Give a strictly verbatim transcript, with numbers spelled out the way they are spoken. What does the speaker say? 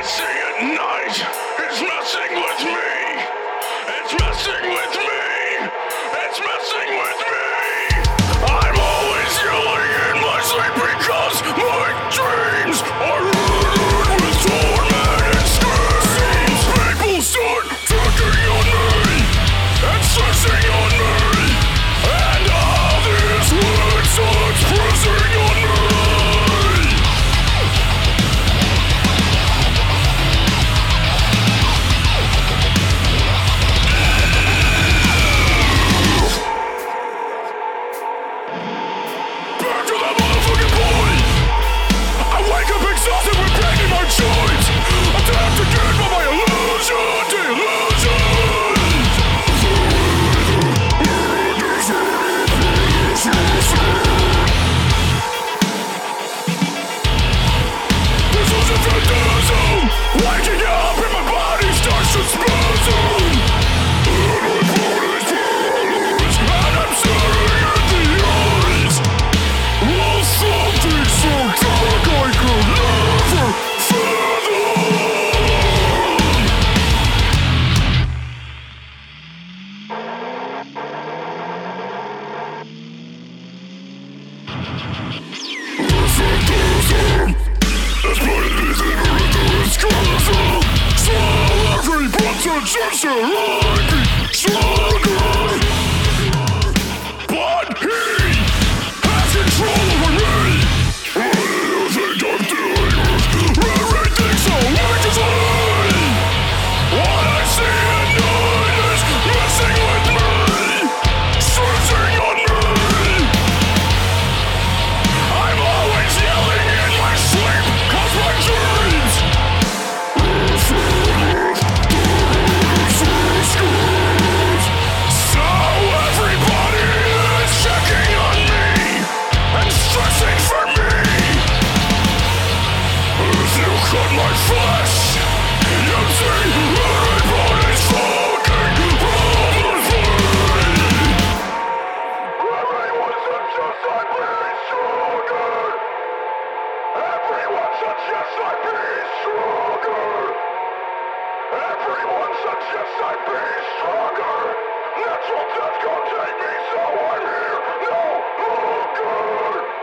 see at night is messing with me. It's messing with me. It's messing with me. I'm always yelling in my sleep because my dreams are riddled with torment and screams. People start turning on me and stressing on me, and all these words starts pressing on me. Exhausted with pain in my joints, attacked again by my illusion, delusion. This was a phantasm, waking up and my body starts to spasm. And my body's paralyzed, and I'm staring at the eyes of something so dark I could never fathom. The phantasm has put his inner endurance chasm. Swallow every breath and just so I be stronger. But he has control over me. What do you think I'm doing with everything so righteously? What I see at night is messing with me, stressing on me. I'm always yelling in my sleep cause my dreams are filled with screams. So everybody is checking on me and stressing for me. If you cut my flesh, you'd see everybody's fucking probably. Everyone suggests I be stronger. Everyone suggests I be stronger. Everyone suggests I be stronger. Natural death gon' take me, so I'm here no longer.